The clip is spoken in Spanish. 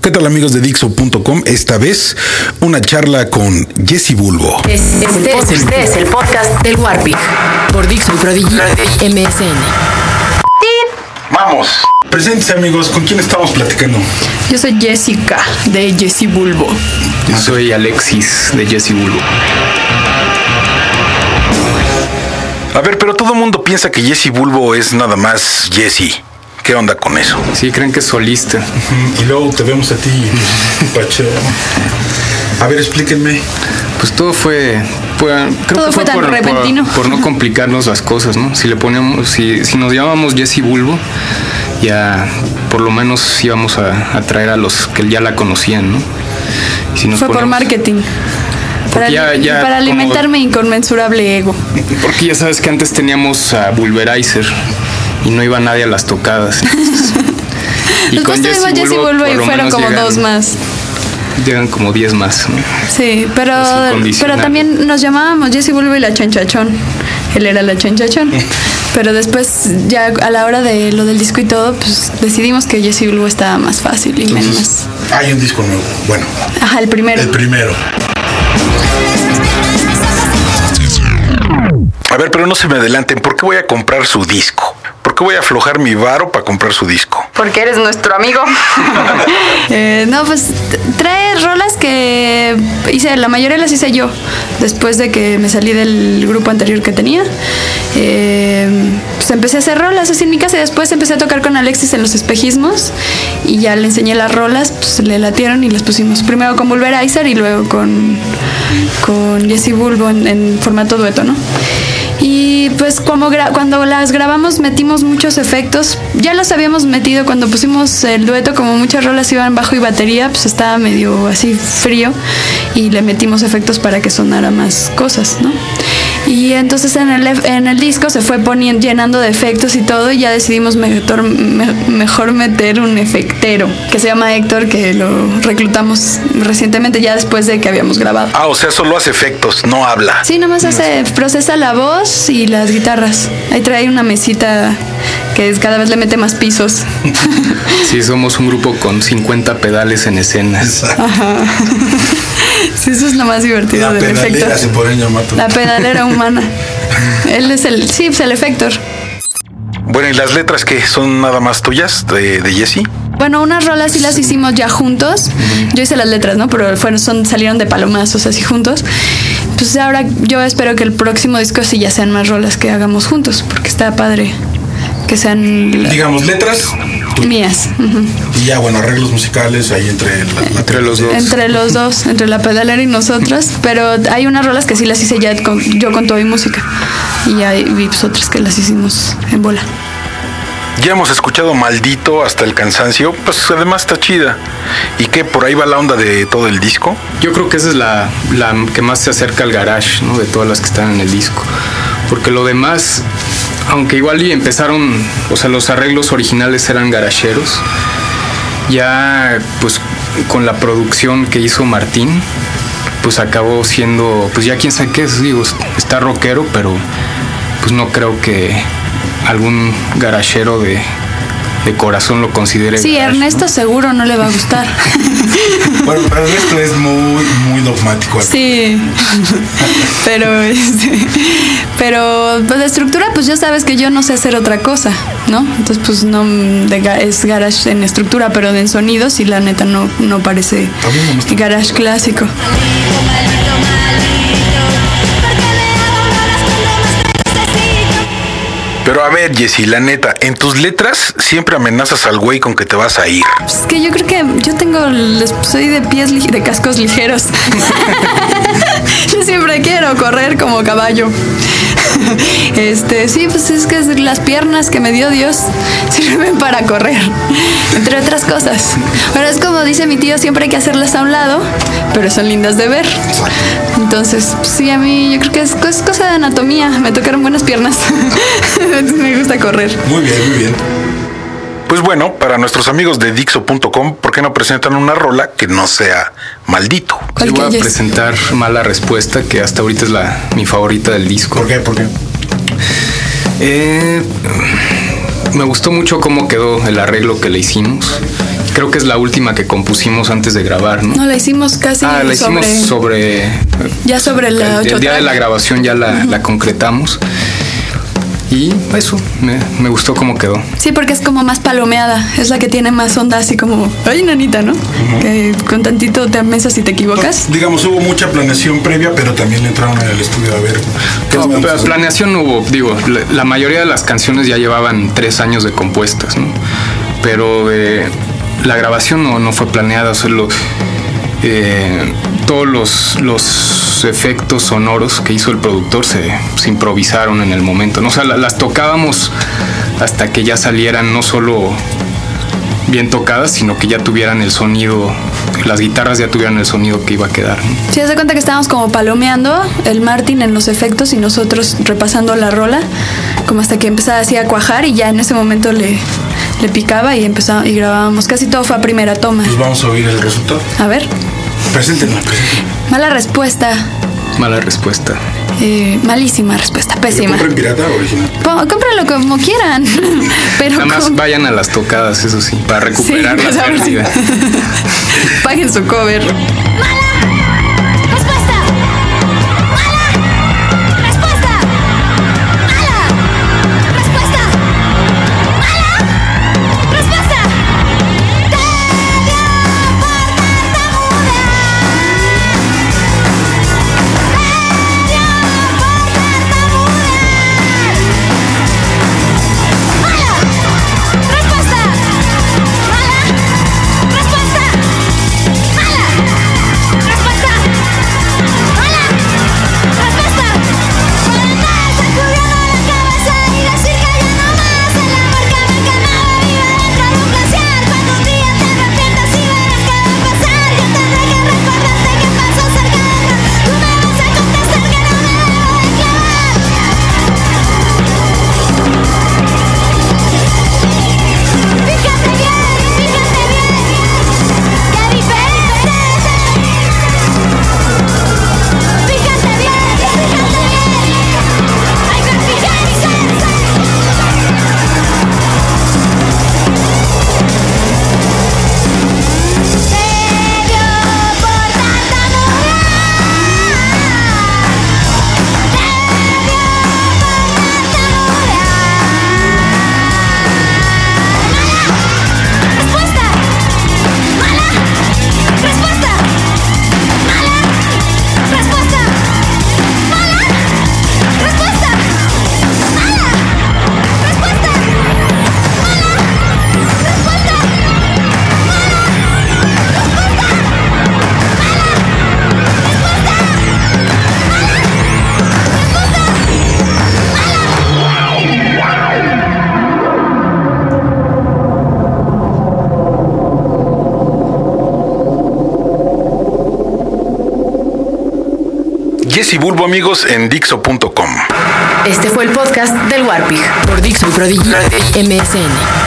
¿Qué tal, amigos de Dixo.com? Esta vez una charla con Jessy Bulbo. Este es el podcast del Warpig por Dixo y Prodigy MSN. ¡Vamos! Presentes, amigos, ¿con quién estamos platicando? Yo soy Jessica, de Jessy Bulbo. Yo soy Alexis, de Jessy Bulbo. A ver, pero todo el mundo piensa que Jessy Bulbo es nada más Jessy. ¿Qué onda con eso? Sí, creen que es solista. Y luego te vemos a ti, Pacho. A ver, explíquenme. Pues todo fue Todo fue tan repentino. Por no complicarnos las cosas, ¿no? Si le poníamos, si nos llamábamos Jessy Bulbo, ya por lo menos íbamos a atraer a los que ya la conocían, ¿no? Si nos Fue por marketing. Para alimentar mi inconmensurable ego. Porque ya sabes que antes teníamos a Bulverizer y no iba nadie a las tocadas. Y después tuvimos Jessy Bulbo y fueron como dos más. Llegan como 10 más, ¿no? Sí, pero también nos llamábamos Jessy Bulbo y la Chanchachón. Él era la Chanchachón. Pero después, ya a la hora de lo del disco y todo, pues decidimos que Jessy Bulbo estaba más fácil y menos. Hay un disco nuevo, bueno. Ajá, el primero. A ver, pero no se me adelanten. ¿Por qué voy a comprar su disco? ¿Por qué voy a aflojar mi varo para comprar su disco? Porque eres nuestro amigo. No, pues trae rolas que hice, la mayoría las hice yo. Después de que me salí del grupo anterior que tenía, pues empecé a hacer rolas así en mi casa y después empecé a tocar con Alexis en los espejismos y ya le enseñé las rolas, pues le latieron y las pusimos primero con Bulverizer y luego con Jessy Bulbo en formato dueto, ¿no? Y pues cuando las grabamos metimos muchos efectos. Ya los habíamos metido cuando pusimos el dueto, como muchas rolas iban bajo y batería, pues estaba medio así frío y le metimos efectos para que sonara más cosas, ¿no? Y entonces en el disco se fue llenando de efectos y todo, y ya decidimos mejor meter un efectero que se llama Héctor, que lo reclutamos recientemente ya después de que habíamos grabado. Ah, o sea, solo hace efectos, no habla. Sí, nomás procesa la voz y las guitarras. Ahí trae una mesita que cada vez le mete más pisos. Sí, somos un grupo con 50 pedales en escena. Ajá. Sí, eso es lo más divertido del efecto. Se pueden llamar. La pedalera humana. Él es el Efector. Bueno, ¿y las letras qué? ¿Son nada más tuyas de Jessy? Bueno, unas rolas sí las hicimos ya juntos. Yo hice las letras, ¿no? Pero salieron de palomazos así juntos. Pues ahora yo espero que el próximo disco sí ya sean más rolas que hagamos juntos, porque está padre que sean... Digamos, letras mías. Y ya, bueno, arreglos musicales ahí entre los dos. Entre los dos, entre la pedalera y nosotros. Pero hay unas rolas que sí las hice ya yo con todo y música. Y hay pues otras que las hicimos en bola. Ya hemos escuchado Maldito hasta el cansancio, pues además está chida. ¿Y qué? ¿Por ahí va la onda de todo el disco? Yo creo que esa es la que más se acerca al garage, ¿no? De todas las que están en el disco. Porque lo demás, aunque igual y empezaron, o sea, los arreglos originales eran garacheros, ya pues con la producción que hizo Martín, pues acabó siendo, pues ya quién sabe qué es, digo, está rockero, pero pues no creo que algún garachero de corazón lo considere. Sí, garage, Ernesto, ¿no? Seguro no le va a gustar. Bueno, pero Ernesto es muy dogmático. Sí, pero pues de estructura, pues ya sabes que yo no sé hacer otra cosa, ¿no? Entonces pues no es garage en estructura, pero en sonido sí, la neta no parece garage clásico. Pero a ver, Jessy, la neta, en tus letras siempre amenazas al güey con que te vas a ir. Pues es que yo creo que yo soy de cascos ligeros. Yo siempre quiero correr como caballo. Sí, pues es que las piernas que me dio Dios sirven para correr, entre otras cosas. Pero es como dice mi tío, siempre hay que hacerlas a un lado, pero son lindas de ver. Entonces, pues sí, a mí yo creo que es cosa de anatomía. Me tocaron buenas piernas. Me gusta correr. Muy bien. Pues bueno, para nuestros amigos de Dixo.com, ¿por qué no presentan una rola que no sea Maldito? Yo voy a presentar Mala Respuesta, que hasta ahorita es mi favorita del disco. ¿Por qué? Me gustó mucho cómo quedó el arreglo que le hicimos. creo que es la última que compusimos antes de grabar, ¿no? No, la hicimos casi la hicimos sobre ya sobre la 8 el día de la grabación ya la concretamos. Y eso, me gustó cómo quedó. Sí, porque es como más palomeada. Es la que tiene más onda, así como, ay, nanita, ¿no? Que con tantito te amesas si te equivocas. Digamos, hubo mucha planeación previa, pero también le entraron en el estudio a ver. No, planeación no hubo. Digo, la mayoría de las canciones ya llevaban 3 años de compuestas, ¿no? Pero la grabación no fue planeada. Solo todos los efectos sonoros que hizo el productor se improvisaron en el momento, ¿no? O sea, las tocábamos hasta que ya salieran no solo bien tocadas, sino que ya tuvieran el sonido, las guitarras ya tuvieran el sonido que iba a quedar, ¿no? Sí, haz de cuenta que estábamos como palomeando, el Martin en los efectos y nosotros repasando la rola, como hasta que empezaba así a cuajar, y ya en ese momento le picaba y empezamos y grabábamos. Casi todo fue a primera toma. Pues vamos a oír el resultado. A ver. Preséntenla. Mala respuesta. Mala respuesta. Malísima respuesta, pésima. ¿Compren pirata o original? Cómprenlo como quieran. Pero nada más vayan a las tocadas, eso sí, para recuperar la pérdida. Paguen su cover. Jesse Bulbo, amigos, en Dixo.com. Este fue el podcast del Warpig por Dixo y Prodigy MSN.